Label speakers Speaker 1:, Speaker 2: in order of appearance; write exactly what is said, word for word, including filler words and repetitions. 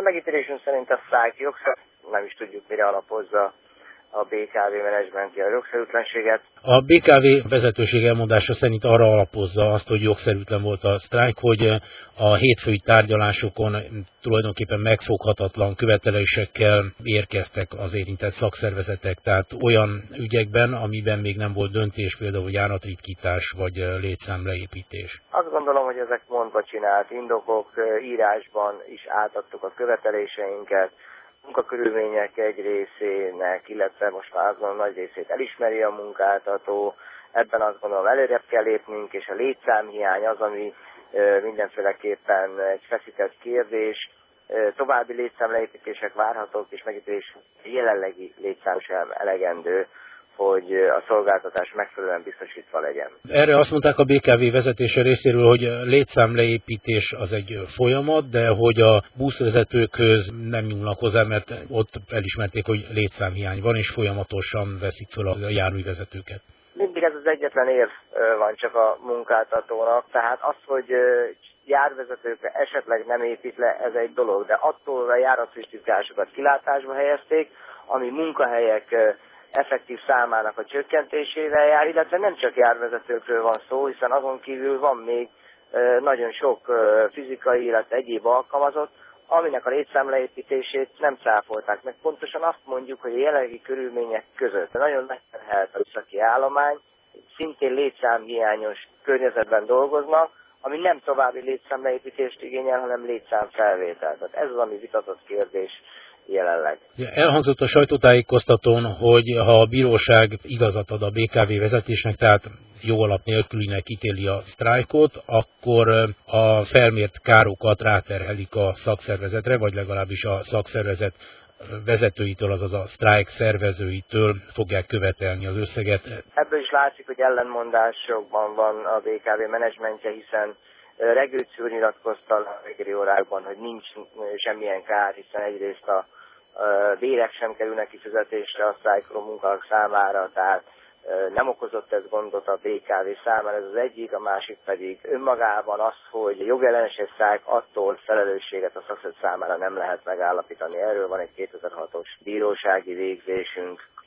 Speaker 1: megítélésünk szerint a sztrájk jogszerű, nem is tudjuk, mire alapozza a bé ká vé menedzsmentje a jogszerűtlenséget.
Speaker 2: A bé ká vé vezetőség elmondása szerint arra alapozza azt, hogy jogszerűtlen volt a sztrájk, hogy a hétfői tárgyalásokon tulajdonképpen megfoghatatlan követelésekkel érkeztek az érintett szakszervezetek, tehát olyan ügyekben, amiben még nem volt döntés, például járatritkítás vagy létszámleépítés.
Speaker 1: Azt gondolom, hogy ezek mondva csinált indokok, írásban is átadtuk a követeléseinket, munkakörülmények egy részének, illetve most már azt gondolom, nagy részét elismeri a munkáltató. Ebben azt gondolom előrébb kell lépnünk, és a létszámhiány az, ami mindenféleképpen egy feszített kérdés. További létszámleépítések várhatók, és megítélés jelenlegi létszám sem elegendő, hogy a szolgáltatás megfelelően biztosítva legyen.
Speaker 2: Erre azt mondták a bé ká vé vezetése részéről, hogy létszámleépítés az egy folyamat, de hogy a buszvezetőkhöz nem nyúlnak hozzá, mert ott elismerték, hogy létszámhiány van, és folyamatosan veszik fel a járművezetőket.
Speaker 1: Mindig ez az egyetlen érv van csak a munkáltatónak, tehát az, hogy járvezetőkre esetleg nem épít le, ez egy dolog, de attól a járatritkításokat kilátásba helyezték, ami munkahelyek effektív számának a csökkentésével jár, illetve nem csak járvezetőkről van szó, hiszen azon kívül van még nagyon sok fizikai, illetve egyéb alkalmazott, aminek a létszámleépítését nem cáfolták meg. Pontosan azt mondjuk, hogy a jelenlegi körülmények között nagyon megterhelt a műszaki állomány, szintén létszámhiányos környezetben dolgoznak, ami nem további létszámleépítést igényel, hanem létszámfelvételt. Tehát ez az, ami vitatott kérdés jelenleg.
Speaker 2: Elhangzott a sajtótájékoztatón, hogy ha a bíróság igazat ad a bé ká vé vezetésnek, tehát jó alap nélkülinek ítéli a sztrájkot, akkor a felmért károkat ráterhelik a szakszervezetre, vagy legalábbis a szakszervezet vezetőitől, azaz a sztrájk szervezőitől fogják követelni az összeget.
Speaker 1: Ebből is látszik, hogy ellenmondásokban van a bé ká vé menedzsmentje, hiszen Regőc úr nyilatkozta a reggeli órákban, hogy nincs semmilyen kár, hiszen egyrészt a bérek sem kerülnek kifizetésre a sztrájkoló munkahelyek számára, tehát nem okozott ez gondot a bé ká vé számára, ez az egyik, a másik pedig önmagában az, hogy jogellenes egy sztrájk, attól felelősséget a szakszervezet számára nem lehet megállapítani. Erről van egy kétezer-hatos bírósági végzésünk.